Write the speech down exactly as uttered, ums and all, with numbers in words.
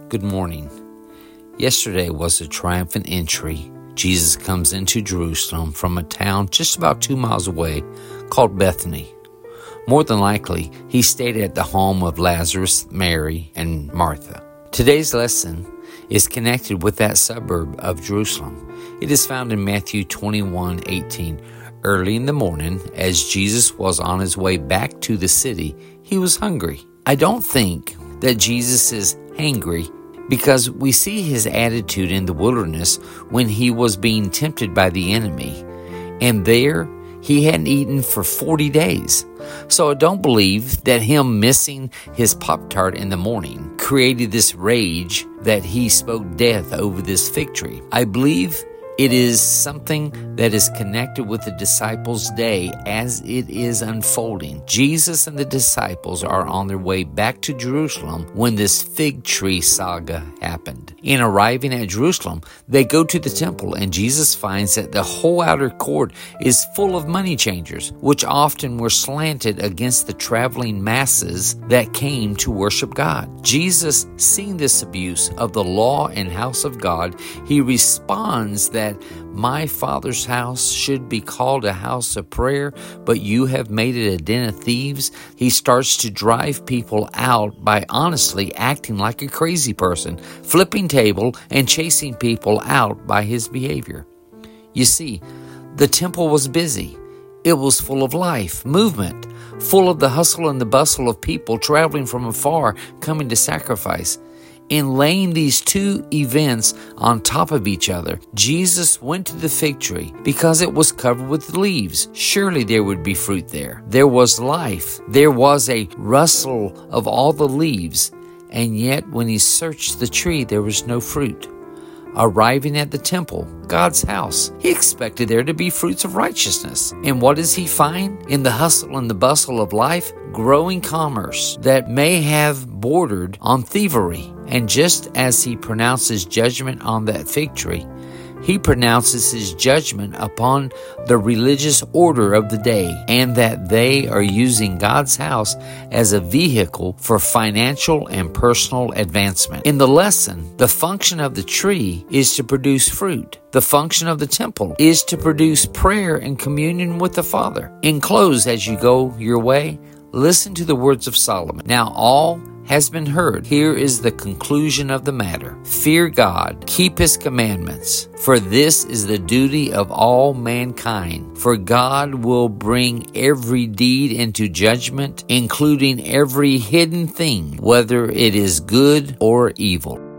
Good morning. Yesterday was a triumphant entry. Jesus comes into Jerusalem from a town just about two miles away called Bethany. More than likely, he stayed at the home of Lazarus, Mary, and Martha. Today's lesson is connected with that suburb of Jerusalem. It is found in Matthew twenty-one eighteen. Early in the morning, as Jesus was on his way back to the city, he was hungry. I don't think that Jesus is hangry because we see his attitude in the wilderness when he was being tempted by the enemy. And there, he hadn't eaten for forty days. So I don't believe that him missing his Pop-Tart in the morning created this rage that he spoke death over this fig tree. I believe it is something that is connected with the disciples' day as it is unfolding. Jesus and the disciples are on their way back to Jerusalem when this fig tree saga happened. In arriving at Jerusalem, they go to the temple, and Jesus finds that the whole outer court is full of money changers, which often were slanted against the traveling masses that came to worship God. Jesus, seeing this abuse of the law and house of God, he responds that my Father's house should be called a house of prayer, but you have made it a den of thieves. He starts to drive people out by honestly acting like a crazy person, flipping table and chasing people out by his behavior. You see, the temple was busy. It was full of life, movement, full of the hustle and the bustle of people traveling from afar, coming to sacrifice. In laying these two events on top of each other, Jesus went to the fig tree because it was covered with leaves. Surely there would be fruit there. There was life. There was a rustle of all the leaves. And yet when he searched the tree, there was no fruit. Arriving at the temple, God's house, he expected there to be fruits of righteousness. And what does he find? In the hustle and the bustle of life, growing commerce that may have bordered on thievery. And just as he pronounces judgment on that fig tree, he pronounces his judgment upon the religious order of the day, and that they are using God's house as a vehicle for financial and personal advancement. In the lesson, the function of the tree is to produce fruit. The function of the temple is to produce prayer and communion with the Father. In close, as you go your way, listen to the words of Solomon. Now all has been heard. Here is the conclusion of the matter. Fear God, keep his commandments, for this is the duty of all mankind. For God will bring every deed into judgment, including every hidden thing, whether it is good or evil.